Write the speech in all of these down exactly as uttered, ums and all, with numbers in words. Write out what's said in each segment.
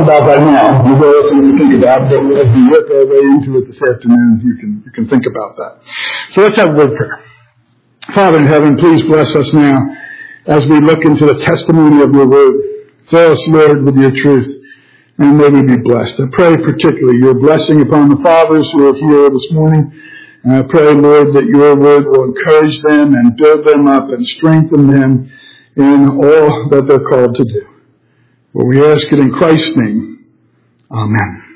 about that now. We've got something to think about, but as we work our way into it this afternoon, you can you can think about that. So let's have a word prayer. Father in heaven, please bless us now as we look into the testimony of your word. Fill us, Lord, with your truth, and may we be blessed. I pray particularly your blessing upon the fathers who are here this morning. And I pray, Lord, that your word will encourage them and build them up and strengthen them in all that they're called to do. For we ask it in Christ's name. Amen.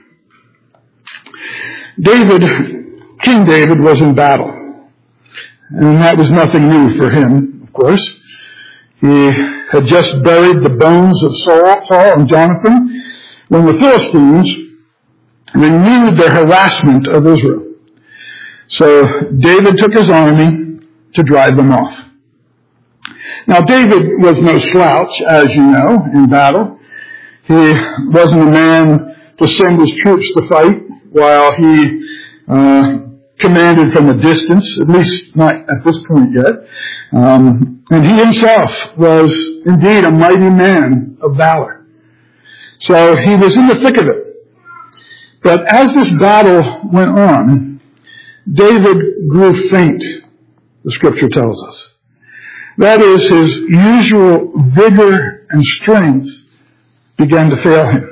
David, King David, was in battle. And that was nothing new for him, of course. He had just buried the bones of Saul, Saul and Jonathan when the Philistines renewed their harassment of Israel. So David took his army to drive them off. Now David was no slouch, as you know, in battle. He wasn't a man to send his troops to fight while he uh, commanded from a distance, at least not at this point yet. Um, and he himself was indeed a mighty man of valor. So he was in the thick of it. But as this battle went on, David grew faint, the scripture tells us. That is, his usual vigor and strength began to fail him.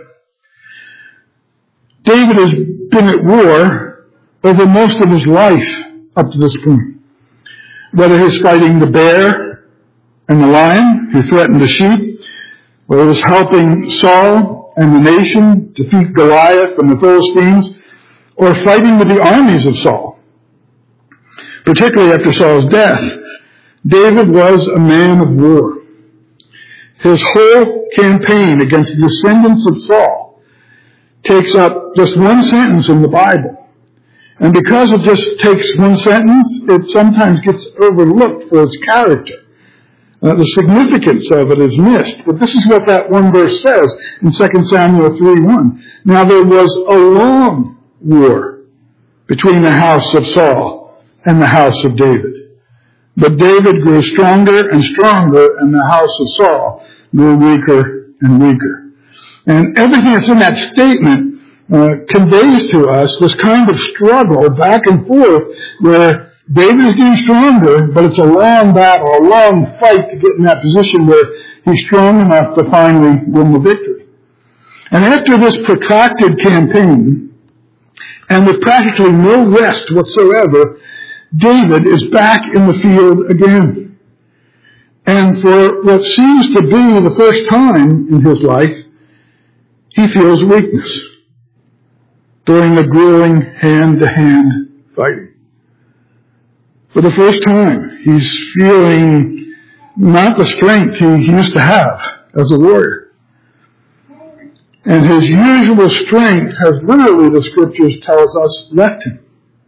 David has been at war over most of his life up to this point. Whether he's fighting the bear and the lion who threatened the sheep, or he was helping Saul and the nation defeat Goliath and the Philistines, or fighting with the armies of Saul. Particularly after Saul's death, David was a man of war. His whole campaign against the descendants of Saul takes up just one sentence in the Bible. And because it just takes one sentence, it sometimes gets overlooked for its character. Uh, the significance of it is missed. But this is what that one verse says in Second Samuel three one. Now there was a long war between the house of Saul and the house of David. But David grew stronger and stronger, and the house of Saul grew weaker and weaker. And everything that's in that statement uh, conveys to us this kind of struggle back and forth where David is getting stronger, but it's a long battle, a long fight to get in that position where he's strong enough to finally win the victory. And after this protracted campaign, and with practically no rest whatsoever, David is back in the field again. And for what seems to be the first time in his life, he feels weakness during the grueling hand-to-hand fighting. For the first time, he's feeling not the strength he, he used to have as a warrior. And his usual strength has literally, the scriptures tells us, left him.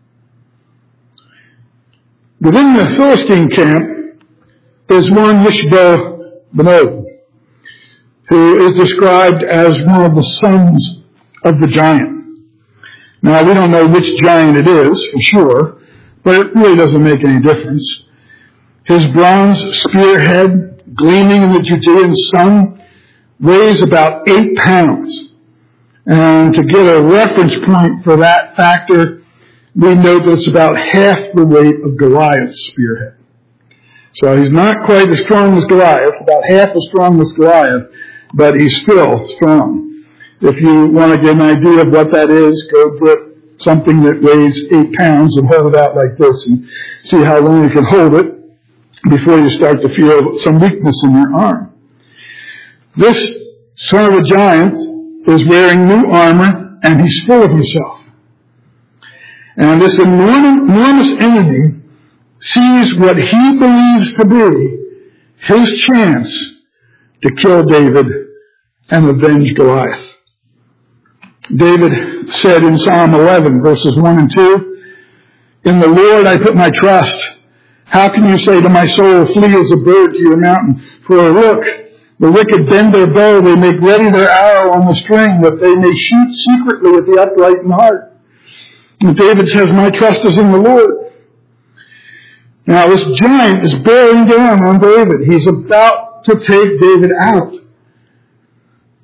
Within the Philistine camp is one Ishbosheth, who is described as one of the sons of the giant. Now, we don't know which giant it is, for sure, but it really doesn't make any difference. His bronze spearhead, gleaming in the Judean sun, weighs about eight pounds. And to get a reference point for that factor, we know that it's about half the weight of Goliath's spearhead. So he's not quite as strong as Goliath, about half as strong as Goliath, but he's still strong. If you want to get an idea of what that is, go get something that weighs eight pounds and hold it out like this and see how long you can hold it before you start to feel some weakness in your arm. This son of a giant is wearing new armor, and he's full of himself. And this enormous enemy sees what he believes to be his chance to kill David and avenge Goliath. David said in Psalm eleven, verses one and two, "In the Lord I put my trust. How can you say to my soul, flee as a bird to your mountain? For look, the wicked bend their bow, they make ready their arrow on the string, that they may shoot secretly at the upright in heart." And David says, "My trust is in the Lord." Now this giant is bearing down on David. He's about to take David out.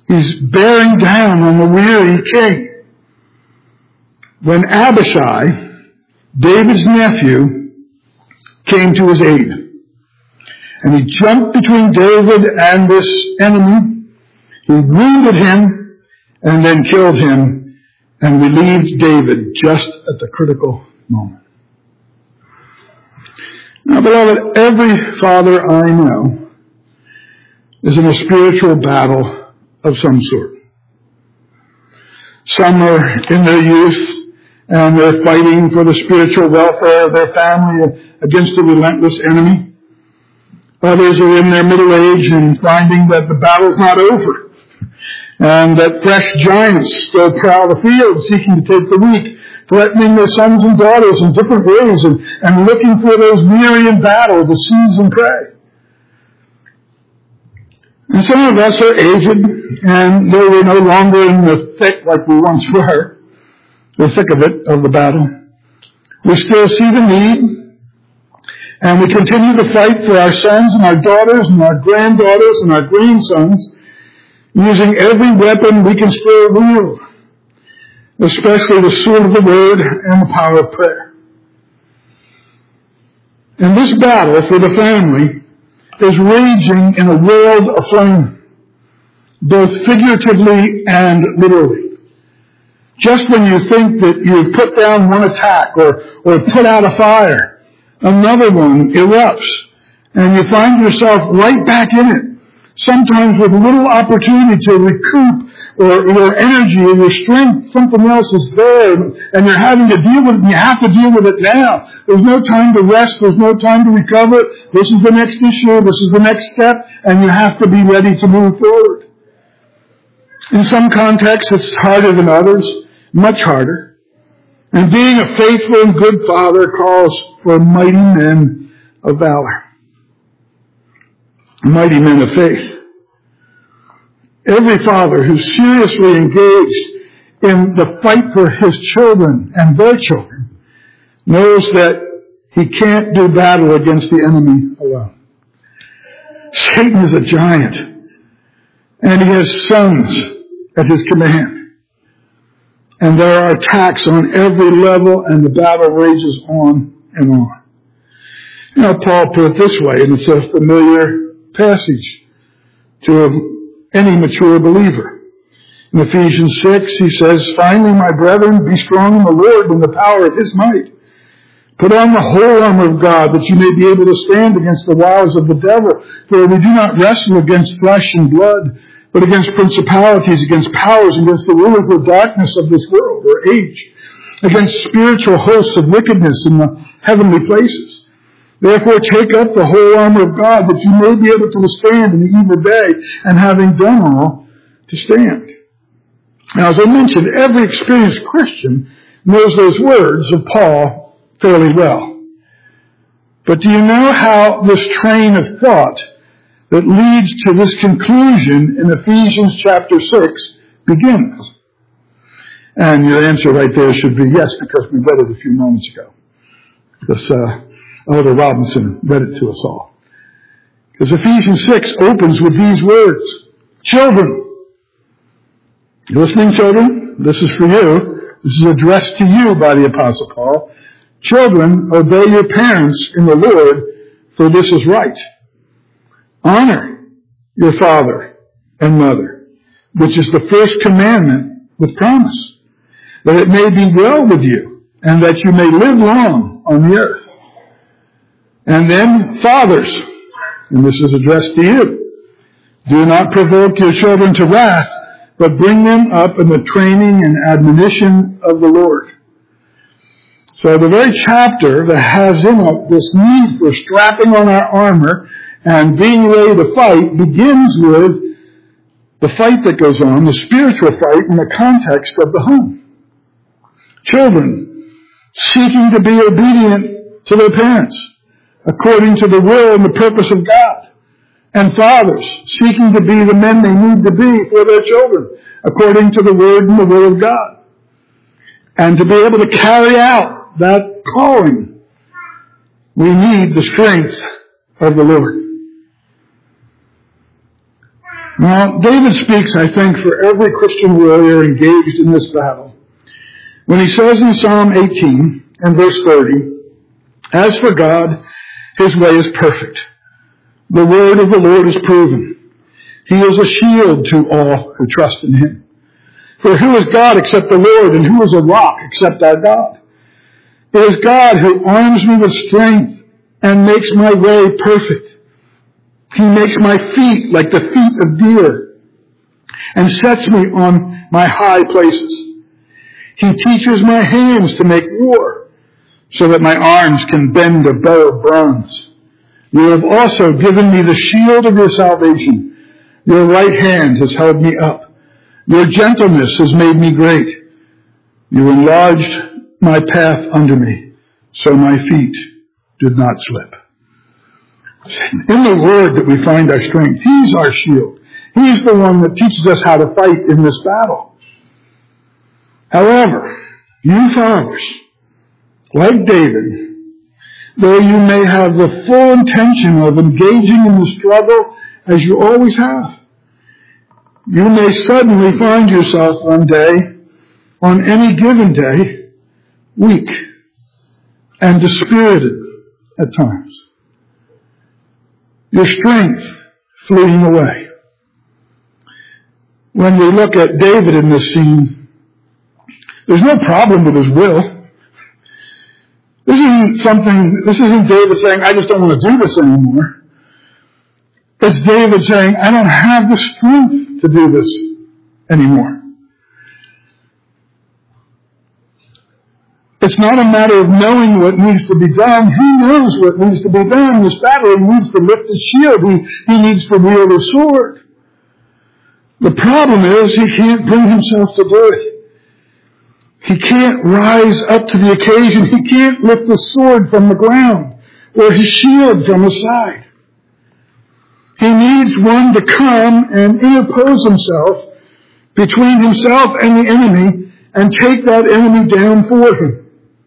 He's bearing down on the weary king. When Abishai, David's nephew, came to his aid, and he jumped between David and this enemy, he wounded him and then killed him and relieved David just at the critical moment. Now, beloved, every father I know is in a spiritual battle of some sort. Some are in their youth and they're fighting for the spiritual welfare of their family against the relentless enemy. Others are in their middle age and finding that the battle's not over and that fresh giants still prowl the field seeking to take the weak, threatening their sons and daughters in different ways and, and looking for those weary in battle to seize and prey. And some of us are aged, and though we're no longer in the thick like we once were, the thick of it, of the battle, we still see the need, and we continue to fight for our sons and our daughters and our granddaughters and our grandsons, using every weapon we can still wield, especially the sword of the word and the power of prayer. And this battle for the family is raging in a world aflame, both figuratively and literally. Just when you think that you've put down one attack or, or put out a fire, another one erupts, and you find yourself right back in it, sometimes with little opportunity to recoup or your energy or your strength. Something else is there, and you're having to deal with it, and you have to deal with it now. There's no time to rest. There's no time to recover. This is the next issue. This is the next step, and you have to be ready to move forward. In some contexts, it's harder than others, much harder. And being a faithful and good father calls for mighty men of valor, mighty men of faith. Every father who's seriously engaged in the fight for his children and their children knows that he can't do battle against the enemy alone. Satan is a giant, and he has sons at his command. And there are attacks on every level, and the battle rages on and on. You know, Paul put it this way, and it's a familiar passage to any mature believer. In Ephesians six, he says, "Finally, my brethren, be strong in the Lord and the power of his might. Put on the whole armor of God, that you may be able to stand against the wiles of the devil. For we do not wrestle against flesh and blood, but against principalities, against powers, against the rulers of darkness of this world," or age, "against spiritual hosts of wickedness in the heavenly places. Therefore take up the whole armor of God, that you may be able to withstand in the evil day, and having done all, to stand." Now, as I mentioned, every experienced Christian knows those words of Paul fairly well. But do you know how this train of thought that leads to this conclusion in Ephesians chapter six begins? And your answer right there should be yes, because we read it a few moments ago. This, uh, Elder Robinson read it to us all. Because Ephesians six opens with these words: "Children," you listening, children? This is for you. This is addressed to you by the Apostle Paul. "Children, obey your parents in the Lord, for this is right. Honor your father and mother, which is the first commandment with promise, that it may be well with you, and that you may live long on the earth. And then, fathers," and this is addressed to you, "do not provoke your children to wrath, but bring them up in the training and admonition of the Lord." So the very chapter that has in it this need for strapping on our armor and being ready to fight begins with the fight that goes on, the spiritual fight in the context of the home. Children seeking to be obedient to their parents according to the will and the purpose of God. And fathers seeking to be the men they need to be for their children according to the word and the will of God. And to be able to carry out that calling, we need the strength of the Lord. Now, David speaks, I think, for every Christian warrior engaged in this battle. When he says in Psalm eighteen and verse thirty, "As for God, his way is perfect. The word of the Lord is proven. He is a shield to all who trust in him. For who is God except the Lord, and who is a rock except our God? It is God who arms me with strength and makes my way perfect. He makes my feet like the feet of deer and sets me on my high places. He teaches my hands to make war so that my arms can bend a bow of bronze. You have also given me the shield of your salvation. Your right hand has held me up. Your gentleness has made me great. You enlarged my path under me, so my feet did not slip." In the Word that we find our strength. He's our shield. He's the one that teaches us how to fight in this battle. However, you fathers, like David, though you may have the full intention of engaging in the struggle as you always have, you may suddenly find yourself one day, on any given day, weak and dispirited at times. Your strength fleeing away. When we look at David in this scene, there's no problem with his will. This isn't something, this isn't David saying, "I just don't want to do this anymore." It's David saying, "I don't have the strength to do this anymore." It's not a matter of knowing what needs to be done. He knows what needs to be done. This battle, he needs to lift his shield. He, he needs to wield a sword. The problem is he can't bring himself to do it. He can't rise up to the occasion. He can't lift the sword from the ground or his shield from his side. He needs one to come and interpose himself between himself and the enemy and take that enemy down for him.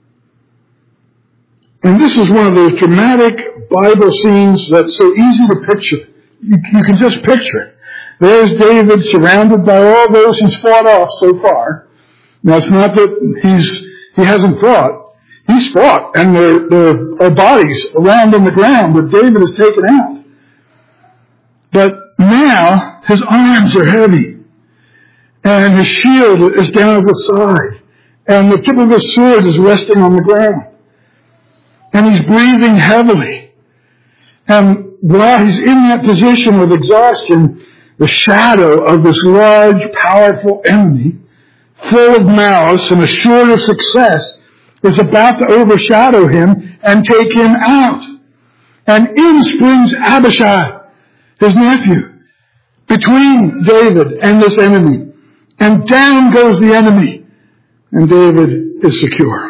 And this is one of those dramatic Bible scenes that's so easy to picture. You, you can just picture it. There's David surrounded by all those he's fought off so far. Now, it's not that he's he hasn't fought. He's fought, and there, there are bodies around on the ground that David has taken out. But now, his arms are heavy, and his shield is down at the side, and the tip of his sword is resting on the ground. And he's breathing heavily. And while he's in that position of exhaustion, the shadow of this large, powerful enemy, full of malice and assured of success, is about to overshadow him and take him out. And in springs Abishai, his nephew, between David and this enemy. And down goes the enemy. And David is secure.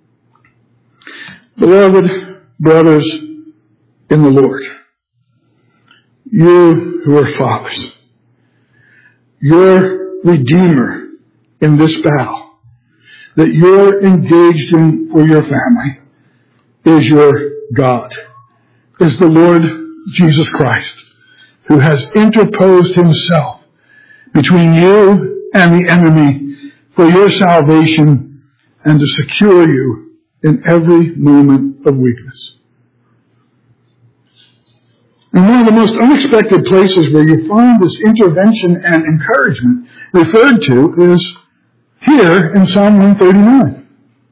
Beloved brothers in the Lord, you who are fathers, your Redeemer in this battle that you're engaged in for your family is your God, is the Lord Jesus Christ, who has interposed himself between you and the enemy for your salvation and to secure you in every moment of weakness. And one of the most unexpected places where you find this intervention and encouragement referred to is here in Psalm one thirty-nine.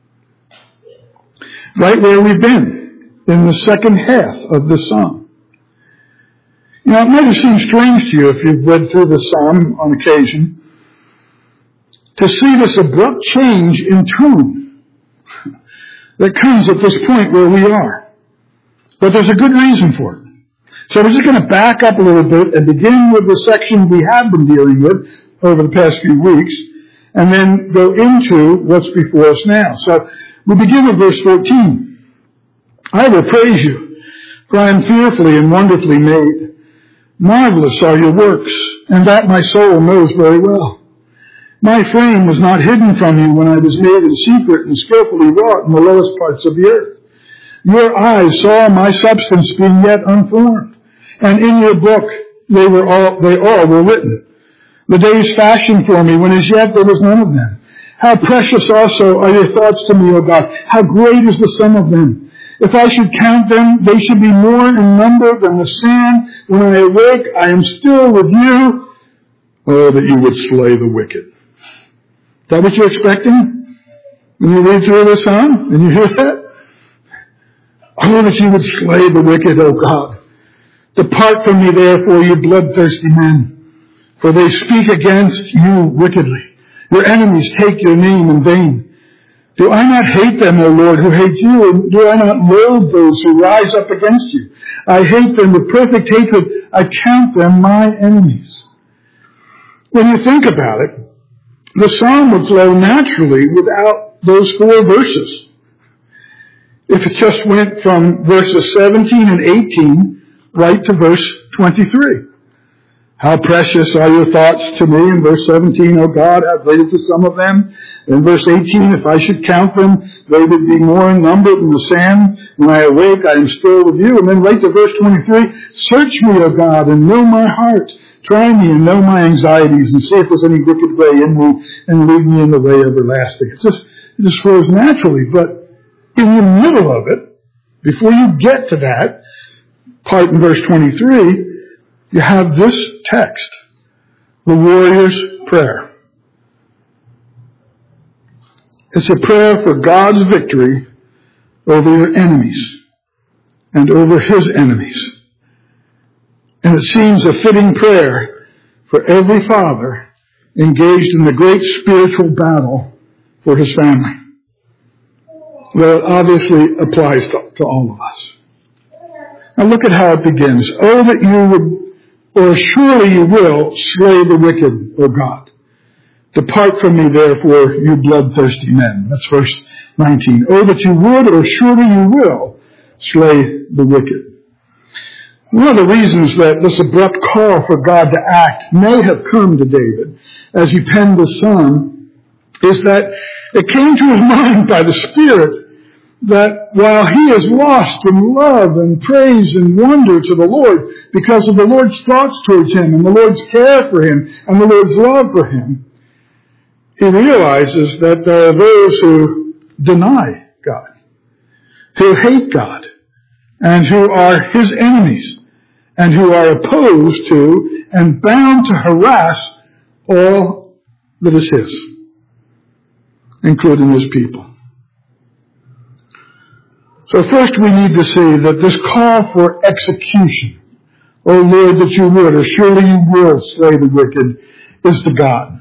Right where we've been, in the second half of the psalm. You know, it might have seemed strange to you if you've read through the psalm on occasion to see this abrupt change in tone that comes at this point where we are. But there's a good reason for it. So we're just going to back up a little bit and begin with the section we have been dealing with over the past few weeks, and then go into what's before us now. So we begin with verse fourteen. I will praise you, for I am fearfully and wonderfully made. Marvelous are your works, and that my soul knows very well. My frame was not hidden from you when I was made in secret and skillfully wrought in the lowest parts of the earth. Your eyes saw my substance being yet unformed, and in your book they were all, they all were written. The days fashioned for me, when as yet there was none of them. How precious also are your thoughts to me, O God. How great is the sum of them. If I should count them, they should be more in number than the sand. When I awake, I am still with you. Oh, that you would slay the wicked. Is that what you're expecting? When you read through this psalm and you hear that? Oh, that you would slay the wicked, O God. Depart from me, therefore, you bloodthirsty men, for they speak against you wickedly. Your enemies take your name in vain. Do I not hate them, O Lord, who hate you? And do I not loathe those who rise up against you? I hate them with perfect hatred. I count them my enemies. When you think about it, the psalm would flow naturally without those four verses. If it just went from verses seventeen and eighteen right to verse twenty-three. How precious are your thoughts to me in verse seventeen, O God, how great is the sum of them. In verse eighteen, if I should count them, they would be more in number than the sand. When I awake, I am still with you. And then right to verse twenty-three, search me, O God, and know my heart. Try me and know my anxieties and see if there's any wicked way in me and lead me in the way everlasting. It just, it just flows naturally. But in the middle of it, before you get to that part in verse twenty-three, you have this text, the warrior's prayer. It's a prayer for God's victory over your enemies and over his enemies. And it seems a fitting prayer for every father engaged in the great spiritual battle for his family. Well, it obviously applies to, to all of us. Now look at how it begins. Oh, that you would, or surely you will, slay the wicked, O God. Depart from me, therefore, you bloodthirsty men. That's verse nineteen. Oh, that you would, or surely you will, slay the wicked. One of the reasons that this abrupt call for God to act may have come to David as he penned the psalm is that it came to his mind by the Spirit that while he is lost in love and praise and wonder to the Lord because of the Lord's thoughts towards him and the Lord's care for him and the Lord's love for him, he realizes that there are those who deny God, who hate God, and who are his enemies, and who are opposed to and bound to harass all that is his, including his people. So first we need to see that this call for execution, O Lord, that you would, or surely you will slay the wicked, is to God.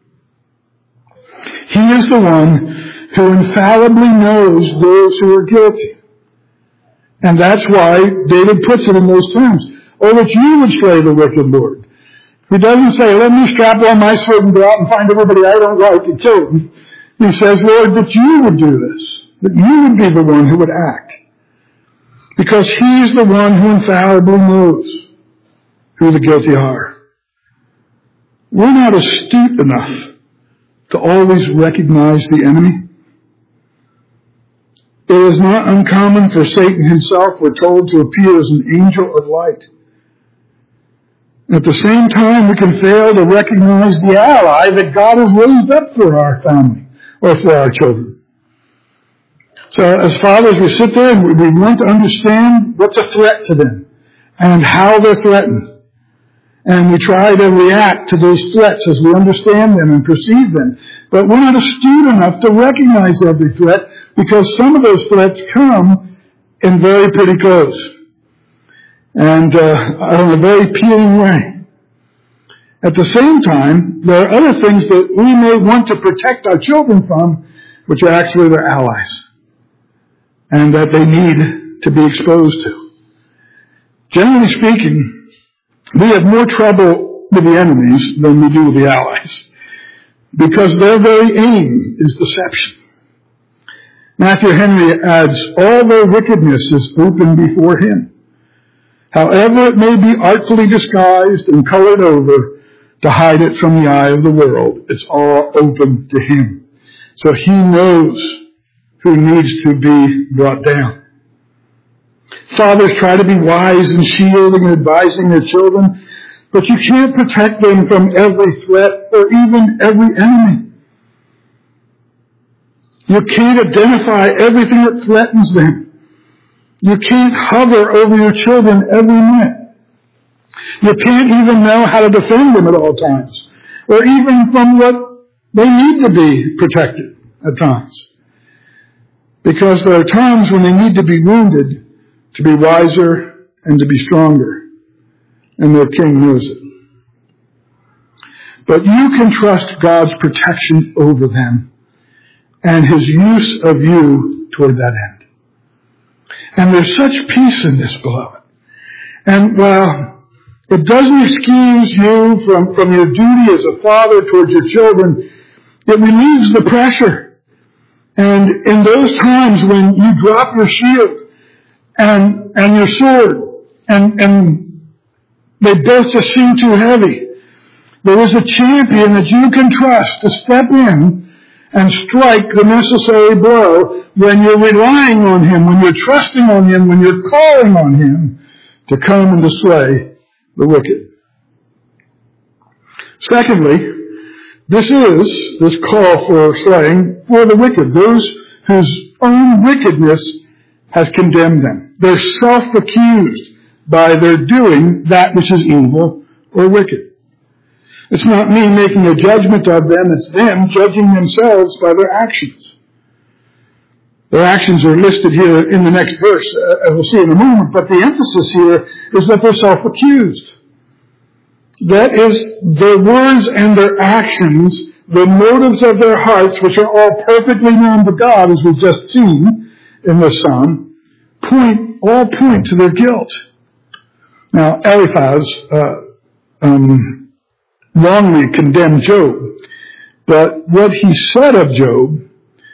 He is the one who infallibly knows those who are guilty. And that's why David puts it in those terms. Oh, that you would slay the wicked, Lord. He doesn't say, let me strap on my sword and go out and find everybody I don't like and kill them. He says, Lord, that you would do this. That you would be the one who would act. Because he's the one who infallibly knows who the guilty are. We're not astute enough to always recognize the enemy. It is not uncommon for Satan himself, we're told, to appear as an angel of light. At the same time, we can fail to recognize the ally that God has raised up for our family or for our children. So as fathers, we sit there and we, we want to understand what's a threat to them and how they're threatened. And we try to react to those threats as we understand them and perceive them. But we're not astute enough to recognize every threat because some of those threats come in very pretty clothes and uh, in a very peering way. At the same time, there are other things that we may want to protect our children from, which are actually their allies, and that they need to be exposed to. Generally speaking, we have more trouble with the enemies than we do with the allies, because their very aim is deception. Matthew Henry adds, all their wickedness is open before him. However it may be artfully disguised and colored over to hide it from the eye of the world, it's all open to him. So he knows who needs to be brought down. Fathers try to be wise in shielding and advising their children, but you can't protect them from every threat or even every enemy. You can't identify everything that threatens them. You can't hover over your children every minute. You can't even know how to defend them at all times, or even from what they need to be protected at times. Because there are times when they need to be wounded to be wiser and to be stronger, and their king knows it. But you can trust God's protection over them and his use of you toward that end. And there's such peace in this, beloved. And while it doesn't excuse you from, from your duty as a father towards your children, it relieves the pressure. And in those times when you drop your shield and, and your sword and, and they both just seem too heavy, there is a champion that you can trust to step in and strike the necessary blow when you're relying on him, when you're trusting on him, when you're calling on him to come and to slay the wicked. Secondly, this is this call for slaying for the wicked, those whose own wickedness has condemned them. They're self-accused by their doing that which is evil or wicked. It's not me making a judgment of them, it's them judging themselves by their actions. Their actions are listed here in the next verse, as we'll see in a moment, but the emphasis here is that they're self-accused. That is, their words and their actions, the motives of their hearts, which are all perfectly known to God, as we've just seen in this psalm, point, all point to their guilt. Now, Eliphaz uh, um, wrongly condemned Job, but what he said of Job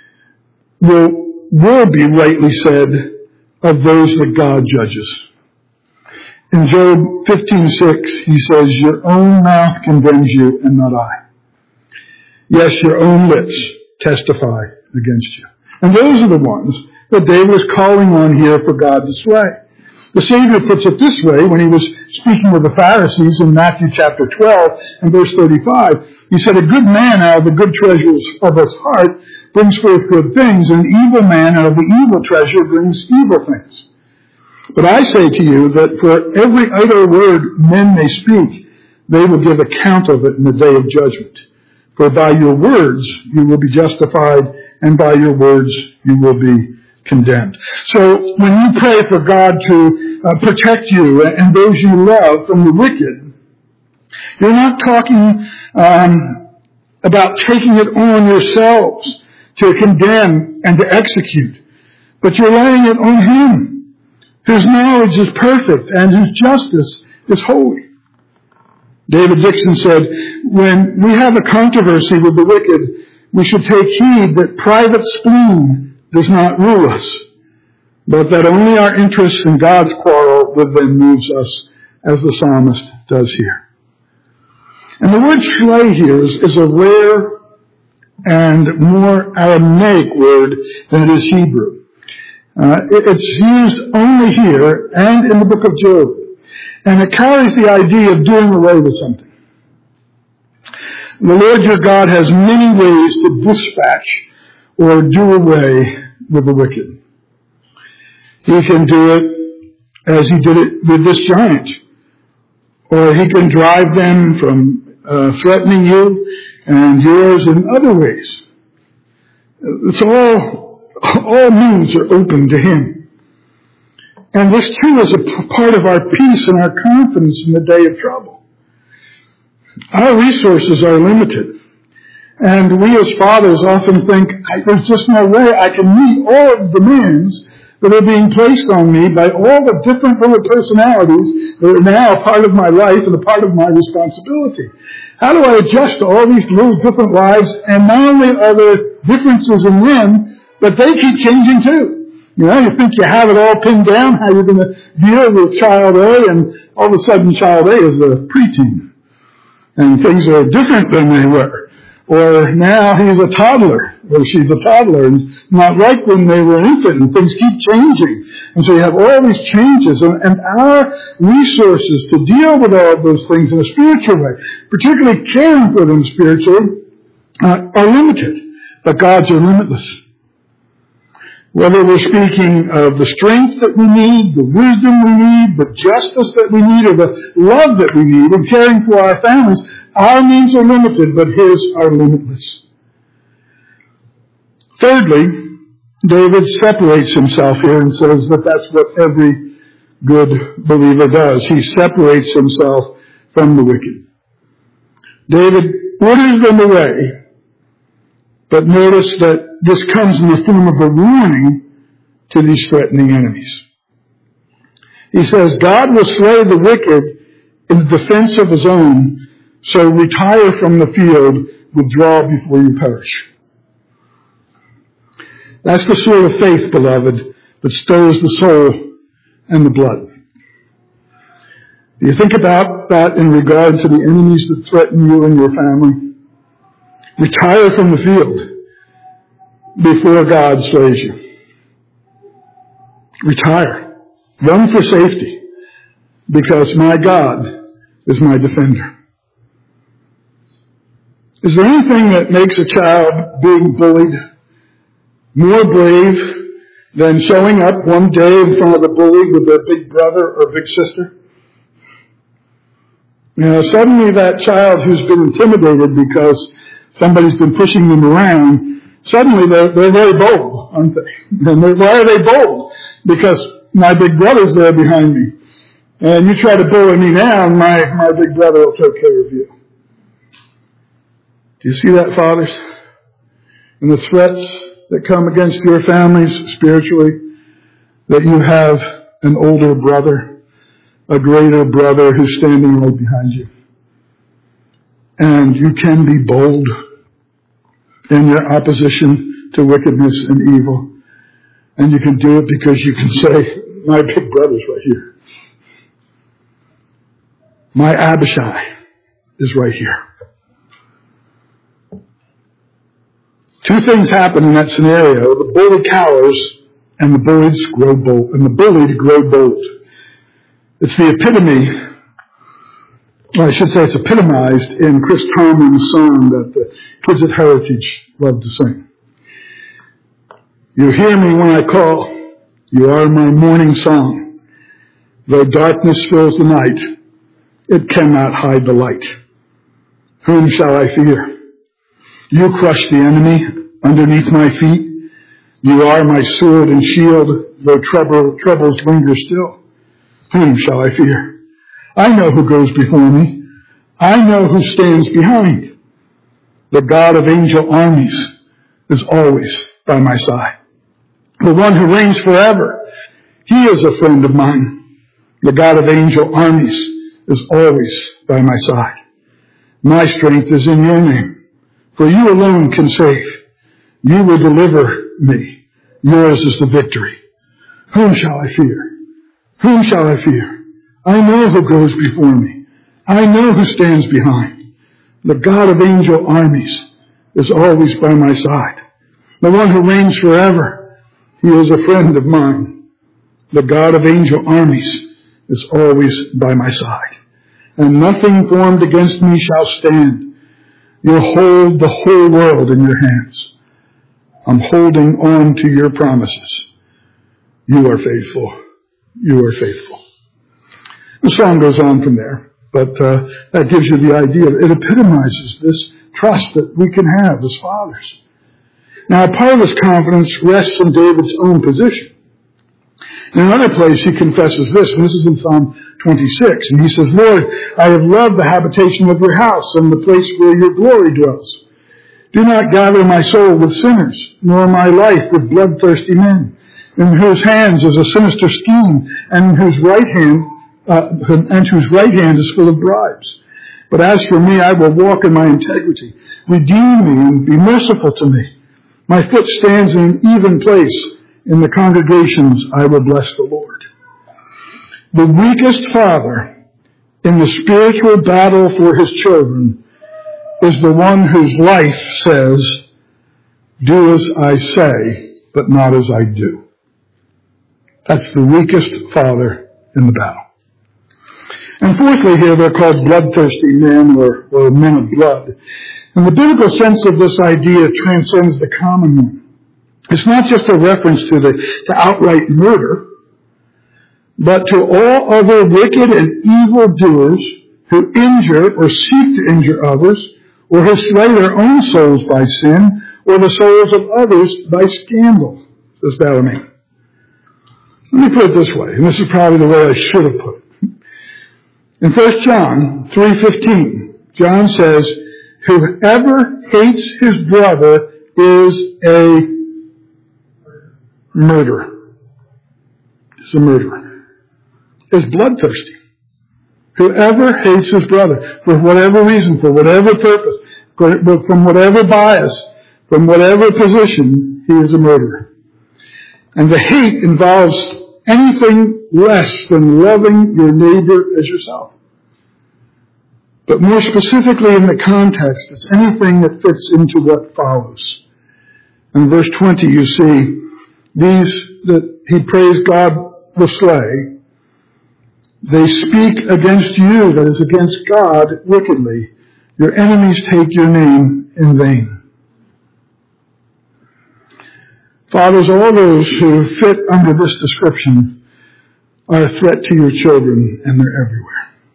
will, will be rightly said of those that God judges. In Job fifteen six, he says, "Your own mouth condemns you, and not I. Yes, your own lips testify against you." And those are the ones that David is calling on here for God to slay. The Savior puts it this way when he was speaking with the Pharisees in Matthew chapter twelve and verse thirty-five. He said, "A good man out of the good treasures of his heart brings forth good things, and an evil man out of the evil treasure brings evil things. But I say to you that for every idle word men may speak, they will give account of it in the day of judgment. For by your words you will be justified, and by your words you will be condemned." So when you pray for God to uh, protect you and those you love from the wicked, you're not talking um, about taking it on yourselves to condemn and to execute, but you're laying it on him, whose knowledge is perfect and whose justice is holy. David Dixon said, "When we have a controversy with the wicked, we should take heed that private spleen does not rule us, but that only our interest in God's quarrel with them moves us, as the psalmist does here." And the word slay here is, is a rare and more Aramaic word than it is Hebrew. Uh, it, it's used only here and in the book of Job, and it carries the idea of doing away with something. The Lord your God has many ways to dispatch or do away with the wicked. He can do it as he did it with this giant, or he can drive them from uh, threatening you and yours in other ways. It's all, all means are open to him. And this too is a p- part of our peace and our confidence in the day of trouble. Our resources are limited. And we as fathers often think, there's just no way I can meet all of the demands that are being placed on me by all the different little personalities that are now a part of my life and a part of my responsibility. How do I adjust to all these little different lives? And not only are there differences in them, but they keep changing too. You know, you think you have it all pinned down, how you're going to deal with child A, and all of a sudden child A is a preteen. And things are different than they were. Or now he's a toddler. Well, she's a toddler, and not like when they were an infant, and things keep changing. And so you have all these changes, and, and our resources to deal with all of those things in a spiritual way, particularly caring for them spiritually, uh, are limited. But God's are limitless. Whether we're speaking of the strength that we need, the wisdom we need, the justice that we need, or the love that we need in caring for our families, our means are limited, but His are limitless. Thirdly, David separates himself here and says that that's what every good believer does. He separates himself from the wicked. David orders them away, but notice that this comes in the form of a warning to these threatening enemies. He says, God will slay the wicked in the defense of His own, so retire from the field, withdraw before you perish. That's the sort of faith, beloved, that stirs the soul and the blood. Do you think about that in regard to the enemies that threaten you and your family? Retire from the field before God slays you. Retire. Run for safety, because my God is my defender. Is there anything that makes a child being bullied more brave than showing up one day in front of the bully with their big brother or big sister? You know, suddenly that child who's been intimidated because somebody's been pushing them around, suddenly they're, they're very bold, aren't they? And they're, why are they bold? Because my big brother's there behind me. And you try to bully me now, and my, my big brother will take care of you. Do you see that, fathers? And the threats that come against your families spiritually, that you have an older brother, a greater brother who's standing right behind you. And you can be bold in your opposition to wickedness and evil. And you can do it because you can say, my big brother's right here. My Abishai is right here. Two things happen in that scenario. The bully cowers and the bullied grow bold, and the bullied grow bold. It's the epitome, well, I should say it's epitomized in Chris Tomlin's song that the kids at Heritage love to sing. You hear me when I call, you are my morning song. Though darkness fills the night, it cannot hide the light. Whom shall I fear? You crush the enemy underneath my feet. You are my sword and shield, though trouble, troubles linger still. Whom shall I fear? I know who goes before me. I know who stands behind. The God of angel armies is always by my side. The one who reigns forever, He is a friend of mine. The God of angel armies is always by my side. My strength is in your name. For you alone can save. You will deliver me. Yours is the victory. Whom shall I fear? Whom shall I fear? I know who goes before me. I know who stands behind. The God of angel armies is always by my side. The one who reigns forever. He is a friend of mine. The God of angel armies is always by my side. And nothing formed against me shall stand. You hold the whole world in your hands. I'm holding on to your promises. You are faithful. You are faithful. The song goes on from there, but uh, that gives you the idea. It epitomizes this trust that we can have as fathers. Now, part of this confidence rests in David's own position. In another place, he confesses this, and this is in Psalm twenty-six, and he says, Lord, I have loved the habitation of your house and the place where your glory dwells. Do not gather my soul with sinners, nor my life with bloodthirsty men, in whose hands is a sinister scheme, and whose right hand, uh, and whose right hand is full of bribes. But as for me, I will walk in my integrity. Redeem me and be merciful to me. My foot stands in an even place. In the congregations, I will bless the Lord. The weakest father in the spiritual battle for his children is the one whose life says, do as I say, but not as I do. That's the weakest father in the battle. And fourthly here, they're called bloodthirsty men or, or men of blood. And the biblical sense of this idea transcends the common one. It's not just a reference to the to outright murder, but to all other wicked and evil doers who injure or seek to injure others, or who slay their own souls by sin, or the souls of others by scandal, says Bellamy. Let me put it this way, and this is probably the way I should have put it. In First John three fifteen, John says, whoever hates his brother is a murderer. Is a murderer. Is bloodthirsty. Whoever hates his brother, for whatever reason, for whatever purpose, for, from whatever bias, from whatever position, he is a murderer. And the hate involves anything less than loving your neighbor as yourself. But more specifically in the context, it's anything that fits into what follows. In verse twenty, you see, these that he prays God will slay, they speak against you, that is against God, wickedly. Your enemies take your name in vain. Fathers, all those who fit under this description are a threat to your children, and they're everywhere.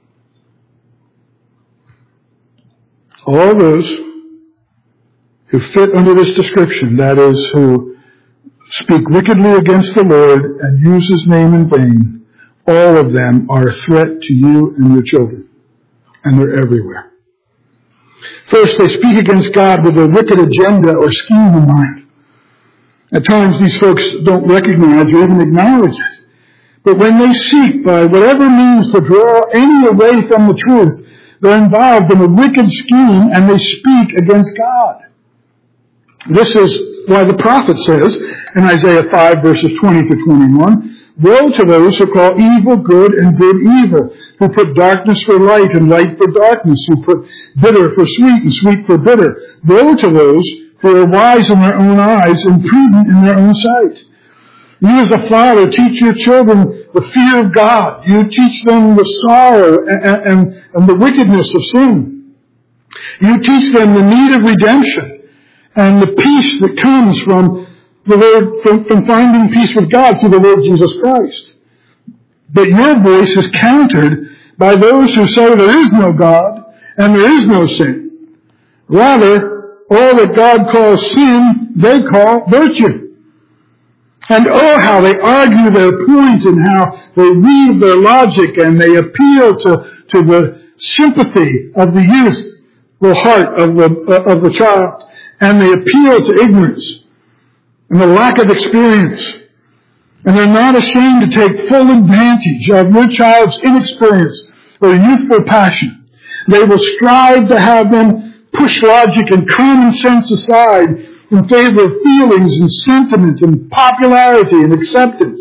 All those who fit under this description, that is, who speak wickedly against the Lord and use his name in vain, all of them are a threat to you and your children, and they're everywhere. First, they speak against God with a wicked agenda or scheme in mind. At times, these folks don't recognize or even acknowledge it. But when they seek, by whatever means, to draw any away from the truth, they're involved in a wicked scheme, and they speak against God. This is why the prophet says in Isaiah five, verses twenty to twenty-one, woe to those who call evil good and good evil, who put darkness for light and light for darkness, who put bitter for sweet and sweet for bitter. Woe to those who are wise in their own eyes and prudent in their own sight. You as a father teach your children the fear of God. You teach them the sorrow and, and, and the wickedness of sin. You teach them the need of redemption and the peace that comes from the Lord, from, from finding peace with God through the Lord Jesus Christ. But your voice is countered by those who say there is no God and there is no sin. Rather, all that God calls sin, they call virtue. And oh, how they argue their point and how they weave their logic and they appeal to, to the sympathy of the youth, the heart of the, uh, of the child. And they appeal to ignorance and the lack of experience. And they're not ashamed to take full advantage of your child's inexperience or youthful passion. They will strive to have them push logic and common sense aside in favor of feelings and sentiment and popularity and acceptance.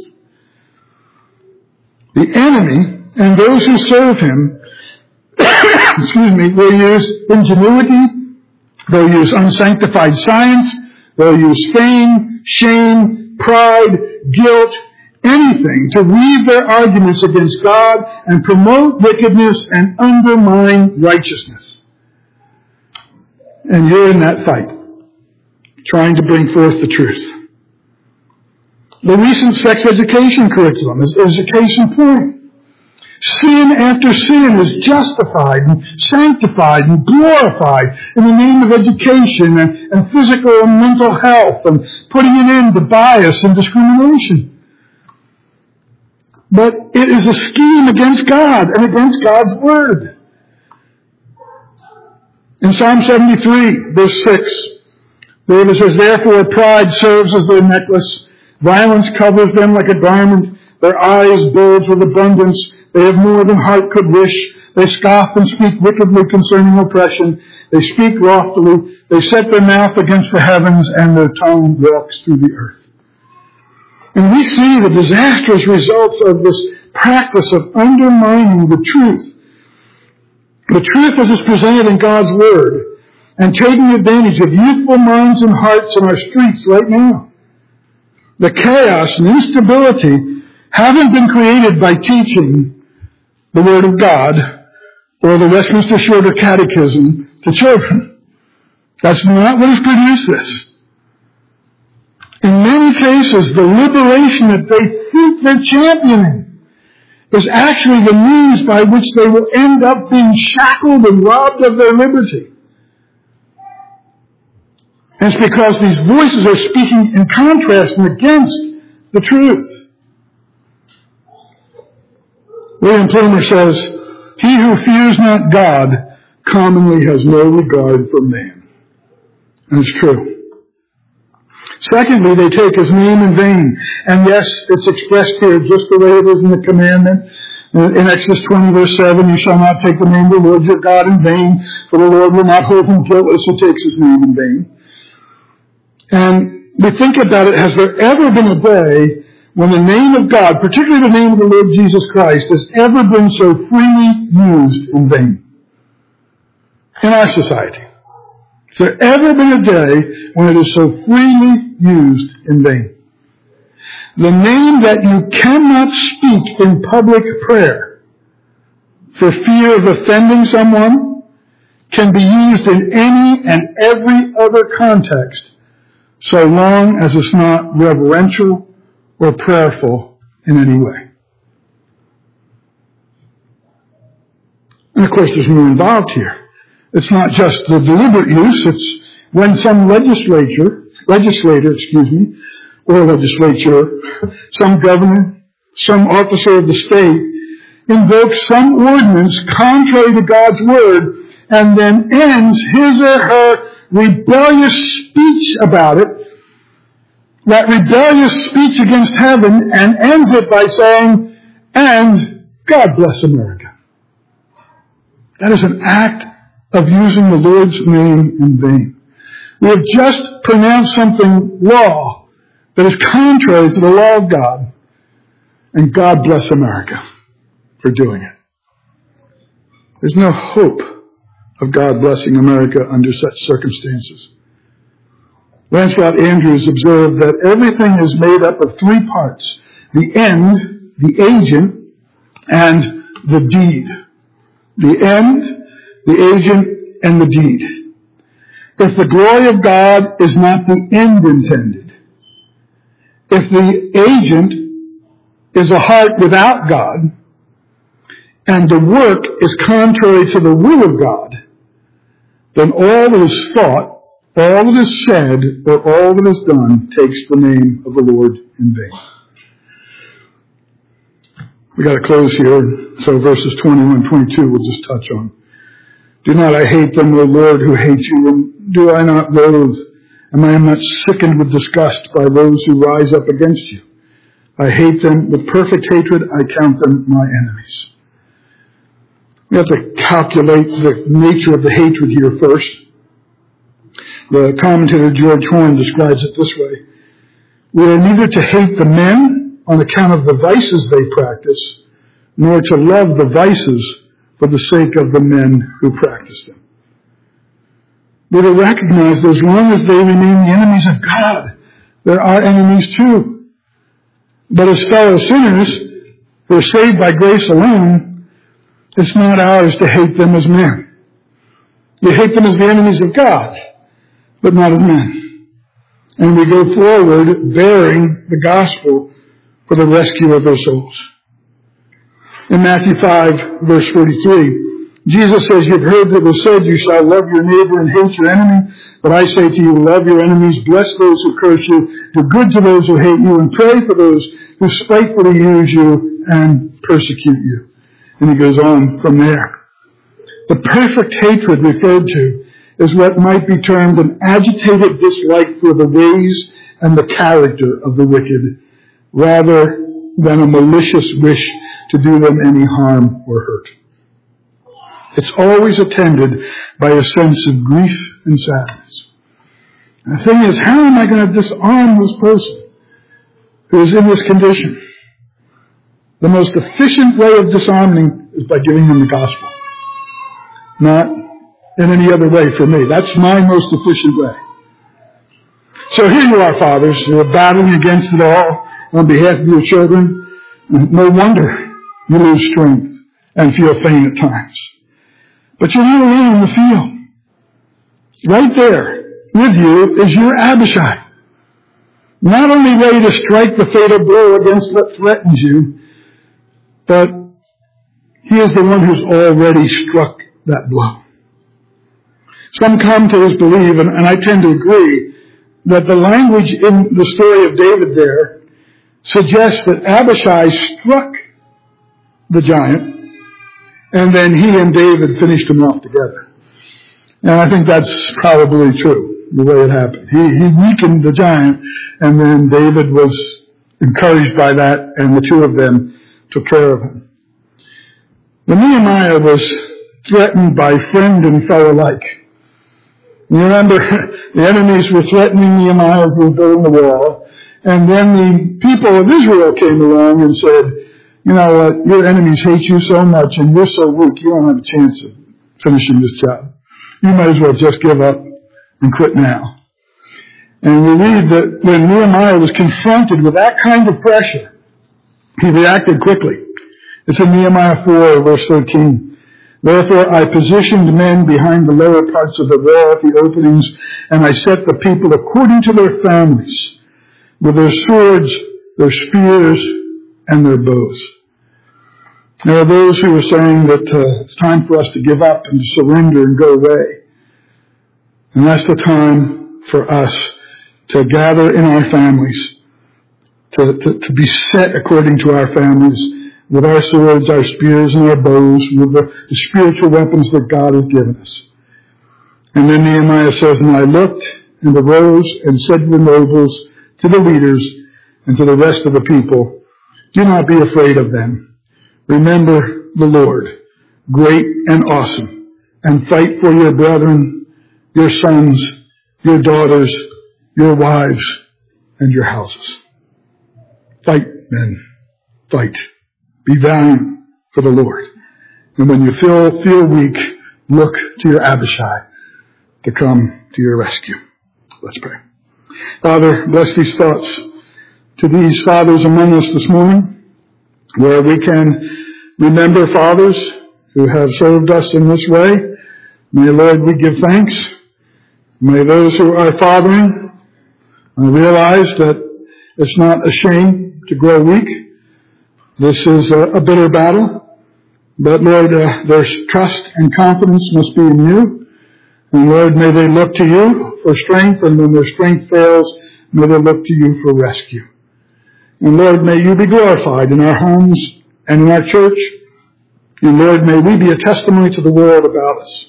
The enemy and those who serve him, excuse me, will use ingenuity, they'll use unsanctified science, they'll use fame, shame, pride, guilt, anything to weave their arguments against God and promote wickedness and undermine righteousness. And you're in that fight, trying to bring forth the truth. The recent sex education curriculum is, is a case in point. Sin after sin is justified and sanctified and glorified in the name of education and, and physical and mental health and putting an end to bias and discrimination. But it is a scheme against God and against God's Word. In Psalm seventy-three, verse six, David says, therefore pride serves as their necklace. Violence covers them like a garment. Their eyes bulge with abundance. They have more than heart could wish. They scoff and speak wickedly concerning oppression. They speak loftily. They set their mouth against the heavens, and their tongue walks through the earth. And we see the disastrous results of this practice of undermining the truth. The truth as it's presented in God's Word. and taking advantage of youthful minds and hearts in our streets right now. The chaos and instability haven't been created by teaching the Word of God or the Westminster Shorter Catechism to children. That's not what has produced this. In many cases, the liberation that they think they're championing is actually the means by which they will end up being shackled and robbed of their liberty. And it's because these voices are speaking in contrast and against the truth. William Plumer says, "He who fears not God commonly has no regard for man." And it's true. Secondly, they take his name in vain. And yes, it's expressed here just the way it is in the commandment. In Exodus twenty, verse seven, "You shall not take the name of the Lord your God in vain, for the Lord will not hold him guiltless who takes his name in vain." And we think about it, has there ever been a day when the name of God, particularly the name of the Lord Jesus Christ, has ever been so freely used in vain in our society? Has there ever been a day when it is so freely used in vain? The name that you cannot speak in public prayer for fear of offending someone can be used in any and every other context, so long as it's not reverential or prayerful in any way. And of course, there's more involved here. It's not just the deliberate use, it's when some legislature, legislator, excuse me, or legislature, some governor, some officer of the state invokes some ordinance contrary to God's word and then ends his or her rebellious speech about it, that rebellious speech against heaven, and ends it by saying, "And God bless America." That is an act of using the Lord's name in vain. We have just pronounced something law that is contrary to the law of God, and God bless America for doing it. There's no hope of God blessing America under such circumstances. Lancelot Andrews observed that everything is made up of three parts: the end, the agent, and the deed. The end, the agent, and the deed. If the glory of God is not the end intended, if the agent is a heart without God, and the work is contrary to the will of God, then all that is thought, all that is said, or all that is done takes the name of the Lord in vain. We got to close here, so verses twenty-one and twenty-two we'll just touch on. "Do not I hate them, O Lord, who hate you, and do I not loathe? Am I not sickened with disgust by those who rise up against you? I hate them with perfect hatred, I count them my enemies." We have to calculate the nature of the hatred here first. The commentator George Horne describes it this way: "We are neither to hate the men on account of the vices they practice, nor to love the vices for the sake of the men who practice them." We're to recognize that as long as they remain the enemies of God, they're our enemies too. But as fellow sinners who are saved by grace alone, it's not ours to hate them as men. We hate them as the enemies of God, but not as men. And we go forward bearing the gospel for the rescue of their souls. In Matthew five, verse forty-three, Jesus says, "You've heard that it was said, you shall love your neighbor and hate your enemy. But I say to you, love your enemies, bless those who curse you, do good to those who hate you, and pray for those who spitefully use you and persecute you." And he goes on from there. The perfect hatred referred to is what might be termed an agitated dislike for the ways and the character of the wicked, rather than a malicious wish to do them any harm or hurt. It's always attended by a sense of grief and sadness. And the thing is, how am I going to disarm this person who is in this condition? The most efficient way of disarming is by giving them the gospel. Not in any other way for me. That's my most efficient way. So here you are, fathers. You're battling against it all on behalf of your children. No wonder you lose strength and feel faint at times. But you're not alone in the field. Right there with you is your Abishai. Not only ready to strike the fatal blow against what threatens you, but he is the one who's already struck that blow. Some commentators believe, and, and I tend to agree, that the language in the story of David there suggests that Abishai struck the giant, and then he and David finished him off together. And I think that's probably true, the way it happened. He, he weakened the giant, and then David was encouraged by that, and the two of them took care of him. When Nehemiah was threatened by friend and foe alike, you remember the enemies were threatening Nehemiah as he was building the wall, and then the people of Israel came along and said, you know what, your enemies hate you so much and you're so weak, you don't have a chance of finishing this job. You might as well just give up and quit now. And we read that when Nehemiah was confronted with that kind of pressure, he reacted quickly. It's in Nehemiah four, verse thirteen. Therefore I positioned men behind the lower parts of the wall at the openings, and I set the people according to their families, with their swords, their spears, and their bows. There are those who are saying that uh, it's time for us to give up and to surrender and go away. And that's the time for us to gather in our families, to, to, to be set according to our families, with our swords, our spears, and our bows, with the, the spiritual weapons that God has given us. And then Nehemiah says, and I looked and arose and said to the nobles, to the leaders, and to the rest of the people, do not be afraid of them. Remember the Lord, great and awesome, and fight for your brethren, your sons, your daughters, your wives, and your houses. Fight, men. Fight. Be valiant for the Lord. And when you feel, feel weak, look to your Abishai to come to your rescue. Let's pray. Father, bless these thoughts to these fathers among us this morning, where we can remember fathers who have served us in this way. May, Lord, we give thanks. May those who are fathering uh, realize that it's not a shame to grow weak. This is a, a bitter battle, but Lord, uh, their trust and confidence must be in you. And Lord, may they look to you for strength, and when their strength fails, may they look to you for rescue. And Lord, may you be glorified in our homes and in our church. And Lord, may we be a testimony to the world about us.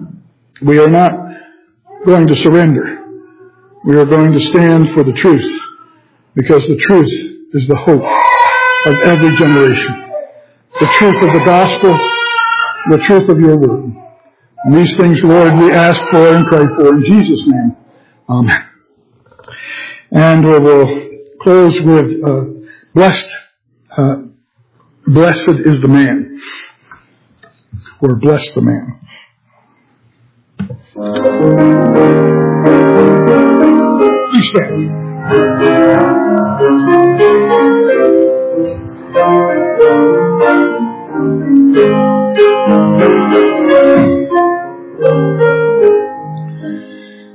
We are not going to surrender. We are going to stand for the truth, because the truth is the hope of every generation. The truth of the gospel, the truth of your word. And these things, Lord, we ask for and pray for in Jesus' name. Amen. And we will close with uh, blessed, uh, blessed is the man, or bless the man. Please stand.